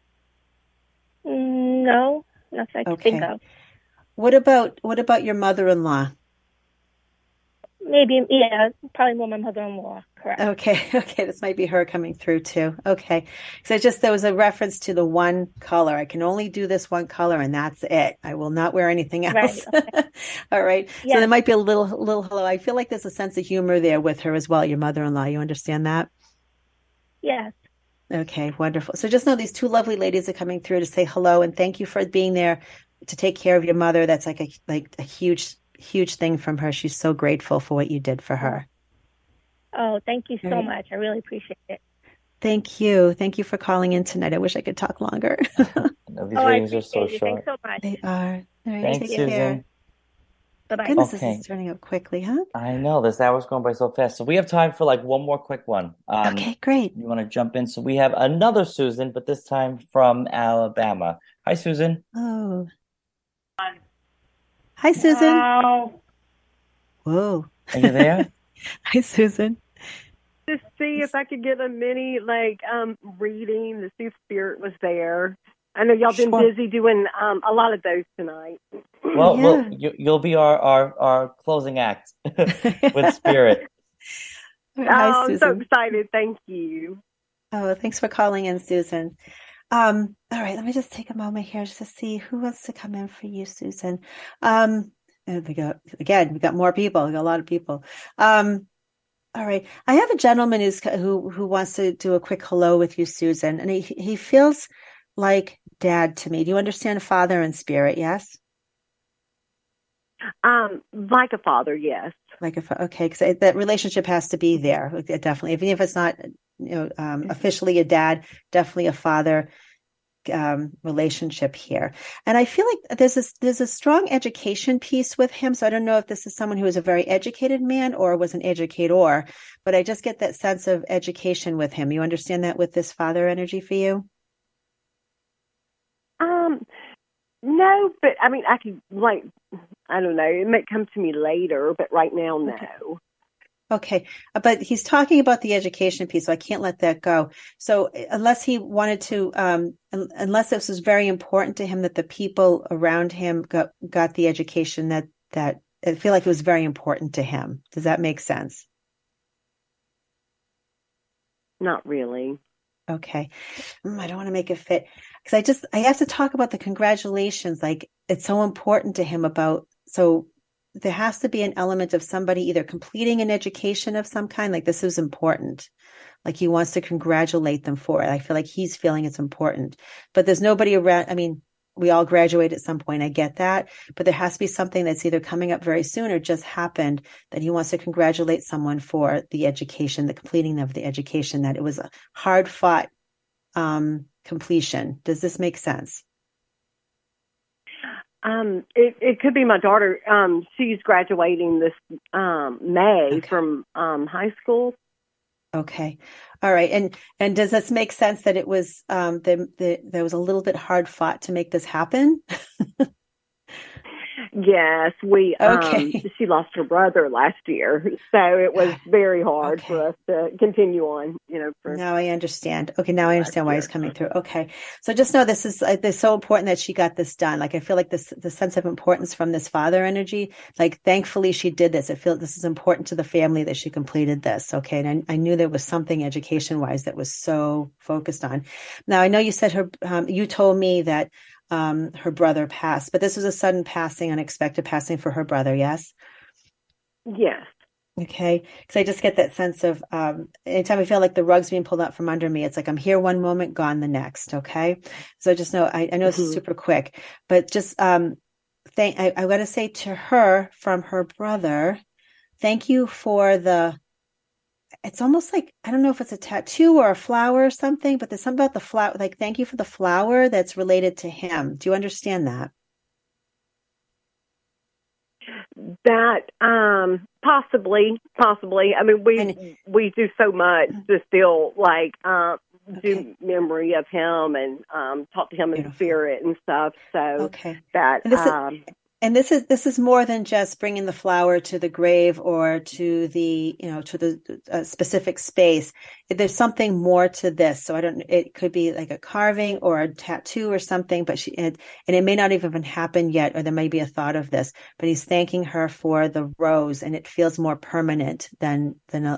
No, nothing I can think of. What about your mother-in-law? Maybe, yeah, probably more my mother-in-law, correct. Okay, this might be her coming through too. Okay, so there was a reference to the one color. I can only do this one color, and that's it. I will not wear anything else. Right, okay. All right. Yeah. So there might be a little hello. I feel like there's a sense of humor there with her as well, your mother-in-law. You understand that? Yes. Okay, wonderful. So just know these two lovely ladies are coming through to say hello and thank you for being there to take care of your mother. That's like a huge thing from her. She's so grateful for what you did for her. Oh, thank you so much. I really appreciate it. Thank you. Thank you for calling in tonight. I wish I could talk longer. These readings are so short. Thanks so much. They are. All right, thanks, Susan. Care. Bye-bye. Goodness, this is turning up quickly, huh? I know. This hour's going by so fast. So we have time for like one more quick one. Okay, great. You want to jump in? So we have another Susan, but this time from Alabama. Hi, Susan. Oh. Hi, Susan. Wow. Whoa. Are you there? Hi, Susan. to see if I could get a mini reading to see if Spirit was there. I know y'all been busy doing a lot of those tonight. Well, you'll be our closing act with Spirit. Hi, I'm so excited. Thank you. Oh, thanks for calling in, Susan. All right, let me just take a moment here just to see who wants to come in for you, Susan. And we got more people. We got a lot of people. All right, I have a gentleman who wants to do a quick hello with you, Susan, and he feels like Dad to me. Do you understand father in spirit? Yes. Like a father, yes. Okay, because that relationship has to be there, definitely. Even if it's not, officially a dad, definitely a father relationship here. And I feel like there's a strong education piece with him. So I don't know if this is someone who is a very educated man or was an educator, but I just get that sense of education with him. You understand that with this father energy for you? No, but I mean, I could I don't know. It might come to me later, but right now, no. Okay. But he's talking about the education piece, so I can't let that go. So unless he wanted to, unless this was very important to him that the people around him got the education that I feel like it was very important to him. Does that make sense? Not really. Okay. I don't want to make it fit because I have to talk about the congratulations. Like it's so important to him so there has to be an element of somebody either completing an education of some kind. Like this is important. Like he wants to congratulate them for it. I feel like he's feeling it's important, but there's nobody around. I mean, we all graduate at some point. I get that, but there has to be something that's either coming up very soon or just happened that he wants to congratulate someone for the education, the completing of the education, that it was a hard fought completion. Does this make sense? It could be my daughter. She's graduating this May from high school. Okay. All right. And does this make sense that it was there was a little bit hard fought to make this happen? Yes, she lost her brother last year, so it was very hard for us to continue on. Now I understand. Okay, now I understand why he's coming through. Okay, so just know this is so important that she got this done. Like I feel like the sense of importance from this father energy. Like thankfully she did this. I feel this is important to the family that she completed this. Okay, and I knew there was something education wise that was so focused on. Now I know you said you told me that. Her brother passed, but this was a sudden passing, unexpected passing for her brother. Yes. Yes. Okay. Because I just get that sense of anytime I feel like the rug's being pulled out from under me, it's like I'm here one moment, gone the next. Okay. So just know I know this is super quick, but just I got to say to her from her brother, thank you for it's almost like, I don't know if it's a tattoo or a flower or something, but there's something about the flower, like, thank you for the flower that's related to him. Do you understand that? That, possibly. I mean, we do so much to still do memory of him and, talk to him in spirit and stuff. So that, and this is more than just bringing the flower to the grave or to the specific space. There's something more to this. So it could be like a carving or a tattoo or something, but and it may not even happen yet, or there may be a thought of this, but he's thanking her for the rose, and it feels more permanent than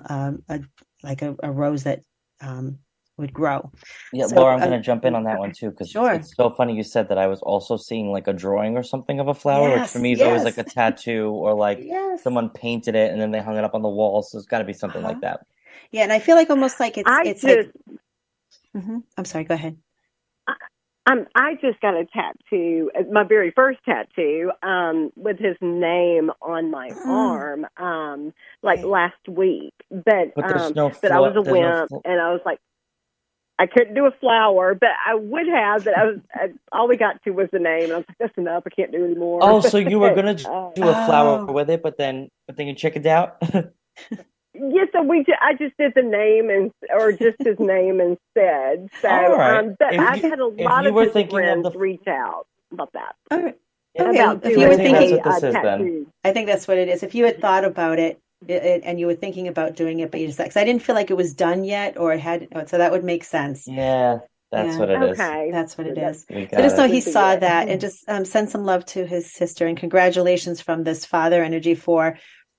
a rose that, would grow. Yeah, so, Laura, I'm going to jump in on that one too, because it's so funny you said that. I was also seeing like a drawing or something of a flower, which for me is always like a tattoo or like someone painted it and then they hung it up on the wall. So it's got to be something like that. Yeah, and I feel like almost like it's like. I'm sorry. Go ahead. I just got a tattoo, my very first tattoo, with his name on my arm, last week. But I was a wimp, and I was like, I couldn't do a flower, but I would have. But all we got to was the name. And I was like, that's enough. I can't do any more. Oh, so you were gonna do a flower with it, but then you chickened out. Yes, so I just did the name or just his name instead. So, but I've had a lot of his friends reach out about that. All right. Okay. If you were thinking, I think that's what it is. If you had thought about it, and you were thinking about doing it, but you decided, 'cause I didn't feel like it was done yet, or it had, so that would make sense. Yeah, that's what it is. That's what it is. So just so he saw that, and just send some love to his sister, and congratulations from this father energy for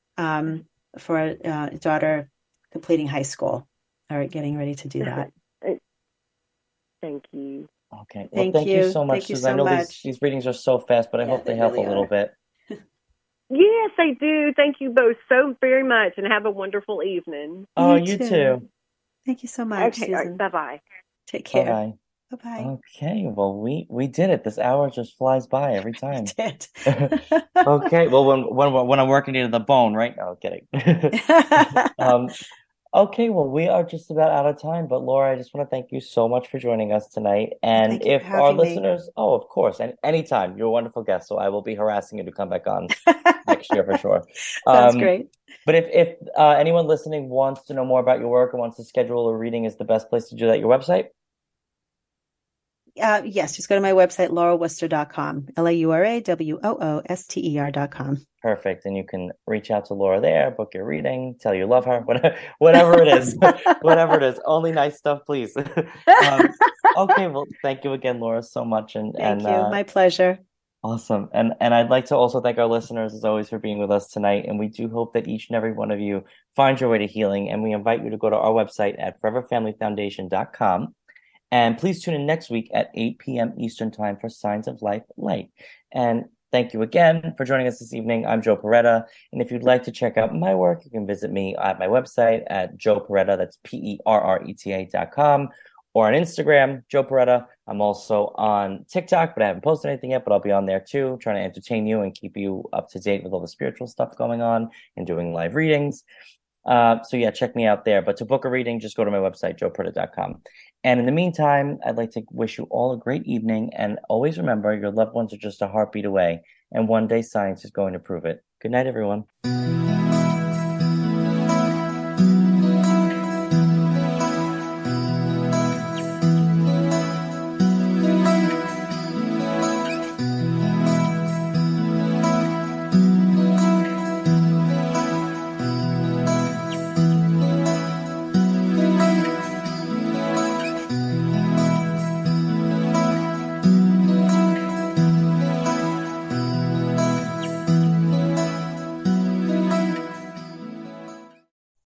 a daughter completing high school or getting ready to do that. Thank you. Okay. Well, thank you so much, Susan. I know these readings are so fast, but I hope they help a little bit. Yes, they do. Thank you both so very much, and have a wonderful evening. Oh, you too. Thank you so much, Okay, Susan. bye-bye. Take care. Bye-bye. Bye-bye. Okay, well, we did it. This hour just flies by every time. We did. Okay, well, when I'm working to the bone, right? No, kidding. Okay, well, we are just about out of time, but Laura, I just want to thank you so much for joining us tonight. And if our listeners, of course, and anytime, you're a wonderful guest, so I will be harassing you to come back on next year for sure. That's great. But if anyone listening wants to know more about your work and wants to schedule a reading, is the best place to do that your website? Yes, just go to my website, lauraworcester.com, LauraWooster.com. Perfect. And you can reach out to Laura there, book your reading, tell you love her, whatever it is, whatever it is. Only nice stuff, please. Okay, well, thank you again, Laura, so much. Thank you. My pleasure. Awesome. And I'd like to also thank our listeners, as always, for being with us tonight. And we do hope that each and every one of you finds your way to healing. And we invite you to go to our website at foreverfamilyfoundation.com. And please tune in next week at 8 p.m. Eastern Time for Signs of Life Light. And thank you again for joining us this evening. I'm Joe Peretta. And if you'd like to check out my work, you can visit me at my website at Joe Peretta, that's PERRETA.com, or on Instagram, Joe Peretta. I'm also on TikTok, but I haven't posted anything yet, but I'll be on there too, trying to entertain you and keep you up to date with all the spiritual stuff going on and doing live readings. So yeah, check me out there. But to book a reading, just go to my website, joeperetta.com. And in the meantime, I'd like to wish you all a great evening. And always remember, your loved ones are just a heartbeat away. And one day science is going to prove it. Good night, everyone.